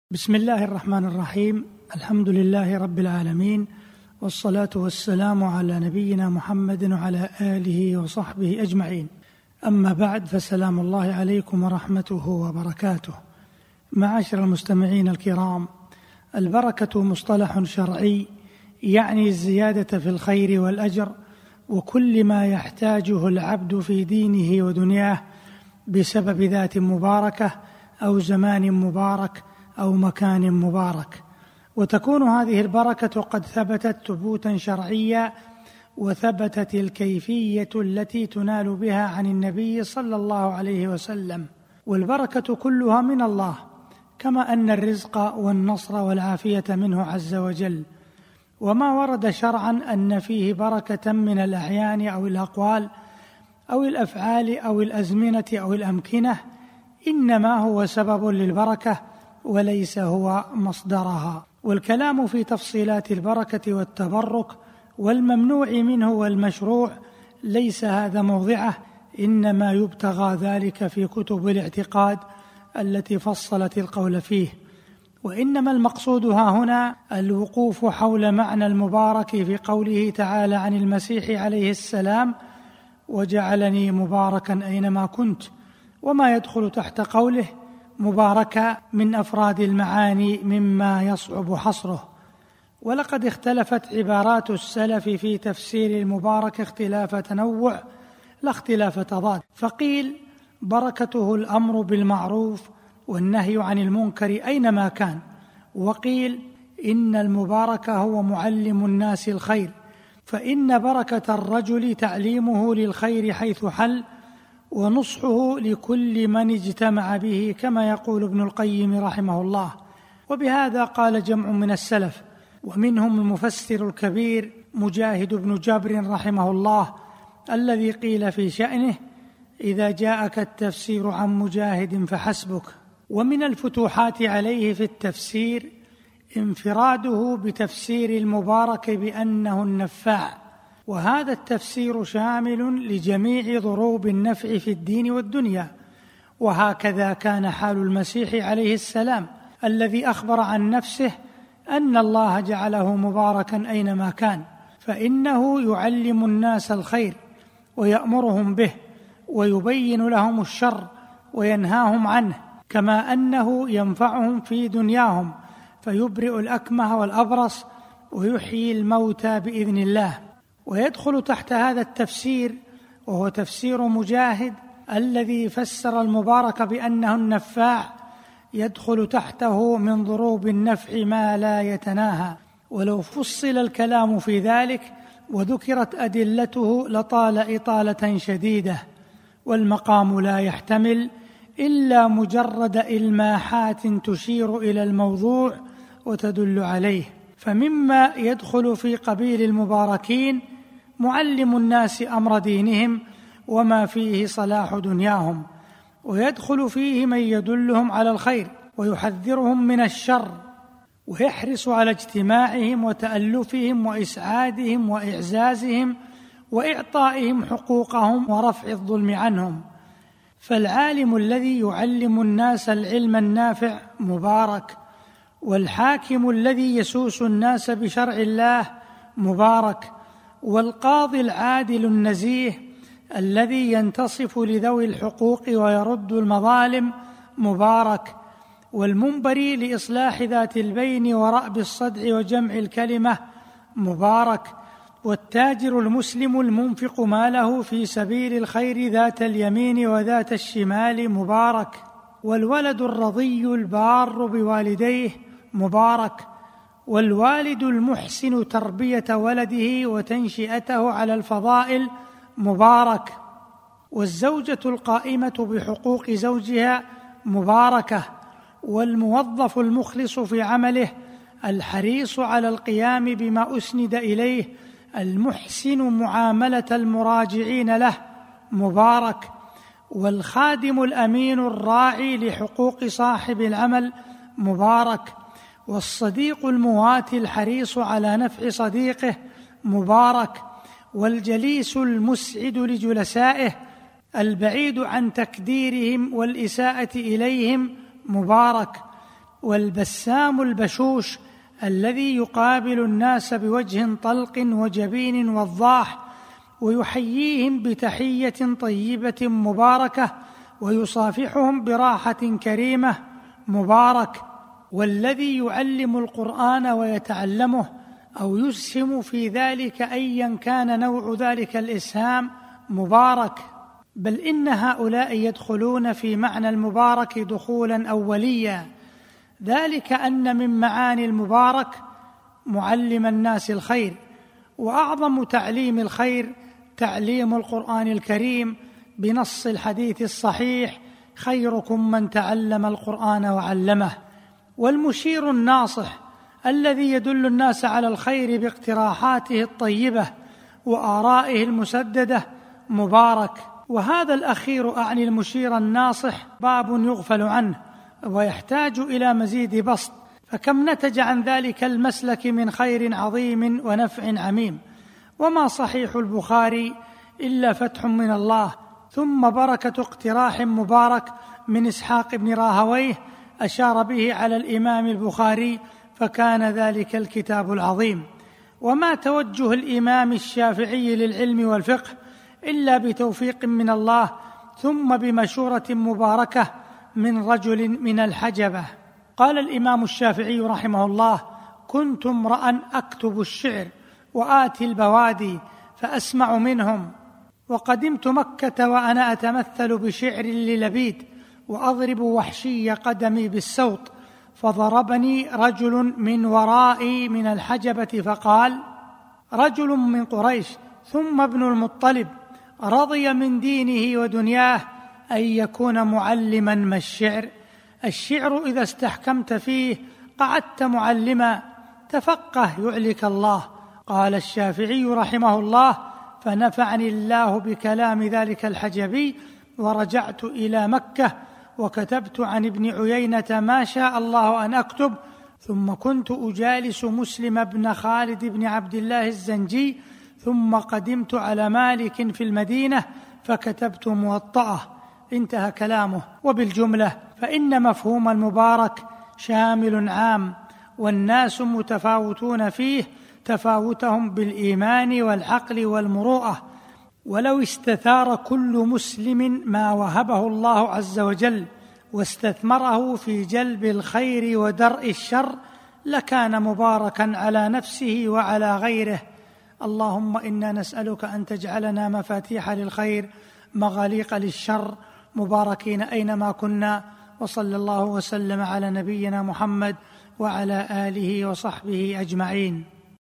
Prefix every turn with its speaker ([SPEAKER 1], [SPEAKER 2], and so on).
[SPEAKER 1] بسم الله الرحمن الرحيم. الحمد لله رب العالمين، والصلاة والسلام على نبينا محمد وعلى آله وصحبه أجمعين. أما بعد، فسلام الله عليكم ورحمته وبركاته. معاشر المستمعين الكرام، البركة مصطلح شرعي يعني الزيادة في الخير والأجر وكل ما يحتاجه العبد في دينه ودنياه بسبب ذات مباركة أو زمان مبارك أو مكان مبارك. وتكون هذه البركة قد ثبتت ثبوتا شرعيا، وثبتت الكيفية التي تنال بها عن النبي صلى الله عليه وسلم. والبركة كلها من الله، كما أن الرزق والنصر والعافية منه عز وجل. وما ورد شرعا أن فيه بركة من الأعيان أو الأقوال أو الأفعال أو الأزمنة أو الأمكنة إنما هو سبب للبركة وليس هو مصدرها. والكلام في تفصيلات البركة والتبرك والممنوع منه والمشروع ليس هذا موضعه، إنما يبتغى ذلك في كتب الاعتقاد التي فصلت القول فيه. وإنما المقصود ها هنا الوقوف حول معنى المبارك في قوله تعالى عن المسيح عليه السلام: وجعلني مباركا أينما كنت، وما يدخل تحت قوله مباركة من أفراد المعاني مما يصعب حصره. ولقد اختلفت عبارات السلف في تفسير المبارك اختلاف تنوع لا اختلاف تضاد، فقيل بركته الأمر بالمعروف والنهي عن المنكر أينما كان، وقيل إن المبارك هو معلم الناس الخير، فإن بركة الرجل تعليمه للخير حيث حل ونصحه لكل من اجتمع به، كما يقول ابن القيم رحمه الله. وبهذا قال جمع من السلف، ومنهم المفسر الكبير مجاهد بن جبر رحمه الله، الذي قيل في شأنه: إذا جاءك التفسير عن مجاهد فحسبك. ومن الفتوحات عليه في التفسير انفراده بتفسير المبارك بأنه النفاع، وهذا التفسير شامل لجميع ضروب النفع في الدين والدنيا. وهكذا كان حال المسيح عليه السلام، الذي أخبر عن نفسه أن الله جعله مباركا أينما كان، فإنه يعلم الناس الخير ويأمرهم به ويبين لهم الشر وينهاهم عنه، كما أنه ينفعهم في دنياهم فيبرئ الأكمه والأبرص ويحيي الموتى بإذن الله. ويدخل تحت هذا التفسير، وهو تفسير مجاهد الذي فسر المبارك بأنه النفاع، يدخل تحته من ضروب النفع ما لا يتناهى. ولو فصل الكلام في ذلك وذكرت أدلته لطال إطالة شديدة، والمقام لا يحتمل إلا مجرد إلماحات تشير إلى الموضوع وتدل عليه. فمما يدخل في قبيل المباركين معلم الناس أمر دينهم وما فيه صلاح دنياهم، ويدخل فيه من يدلهم على الخير ويحذرهم من الشر، ويحرص على اجتماعهم وتألفهم وإسعادهم وإعزازهم وإعطائهم حقوقهم ورفع الظلم عنهم. فالعالم الذي يعلم الناس العلم النافع مبارك، والحاكم الذي يسوس الناس بشرع الله مبارك، والقاضي العادل النزيه الذي ينتصف لذوي الحقوق ويرد المظالم مبارك، والمنبري لإصلاح ذات البين ورأب الصدع وجمع الكلمة مبارك، والتاجر المسلم المنفق ماله في سبيل الخير ذات اليمين وذات الشمال مبارك، والولد الرضي البار بوالديه مبارك، والوالد المحسن تربية ولده وتنشئته على الفضائل مبارك، والزوجة القائمة بحقوق زوجها مباركة، والموظف المخلص في عمله الحريص على القيام بما أسند إليه المحسن معاملة المراجعين له مبارك، والخادم الأمين الراعي لحقوق صاحب العمل مبارك، والصديق المواتي الحريص على نفع صديقه مبارك، والجليس المسعد لجلسائه البعيد عن تكديرهم والإساءة إليهم مبارك، والبسام البشوش الذي يقابل الناس بوجه طلق وجبين وضاح ويحييهم بتحية طيبة مباركة ويصافحهم براحة كريمة مبارك، والذي يعلم القرآن ويتعلمه أو يسهم في ذلك أيا كان نوع ذلك الإسهام مبارك. بل إن هؤلاء يدخلون في معنى المبارك دخولا أوليا، ذلك أن من معاني المبارك معلم الناس الخير، وأعظم تعليم الخير تعليم القرآن الكريم بنص الحديث الصحيح: خيركم من تعلم القرآن وعلمه. والمشير الناصح الذي يدل الناس على الخير باقتراحاته الطيبة وآرائه المسددة مبارك. وهذا الأخير أعني المشير الناصح باب يغفل عنه ويحتاج إلى مزيد بسط، فكم نتج عن ذلك المسلك من خير عظيم ونفع عميم. وما صحيح البخاري إلا فتح من الله، ثم بركة اقتراح مبارك من إسحاق بن راهويه أشار به على الإمام البخاري، فكان ذلك الكتاب العظيم. وما توجه الإمام الشافعي للعلم والفقه إلا بتوفيق من الله، ثم بمشورة مباركة من رجل من الحجبة. قال الإمام الشافعي رحمه الله: كنت امرأ أكتب الشعر وآتي البوادي فأسمع منهم، وقدمت مكة وأنا أتمثل بشعر للبيد وأضرب وحشي قدمي بالسوط، فضربني رجل من ورائي من الحجبة فقال: رجل من قريش ثم ابن المطلب رضي من دينه ودنياه أن يكون معلما. ما الشعر؟ الشعر إذا استحكمت فيه قعدت معلما، تفقه يعلك الله. قال الشافعي رحمه الله: فنفعني الله بكلام ذلك الحجبي، ورجعت إلى مكة وكتبت عن ابن عيينة ما شاء الله أن أكتب، ثم كنت أجالس مسلم بن خالد بن عبد الله الزنجي، ثم قدمت على مالك في المدينة فكتبت موطأه. انتهى كلامه. وبالجملة فإن مفهوم المبارك شامل عام، والناس متفاوتون فيه تفاوتهم بالإيمان والعقل والمروءة. ولو استثار كل مسلم ما وهبه الله عز وجل واستثمره في جلب الخير ودرء الشر لكان مباركا على نفسه وعلى غيره. اللهم إنا نسألك أن تجعلنا مفاتيح للخير مغاليق للشر، مباركين أينما كنا. وصلى الله وسلم على نبينا محمد وعلى آله وصحبه أجمعين.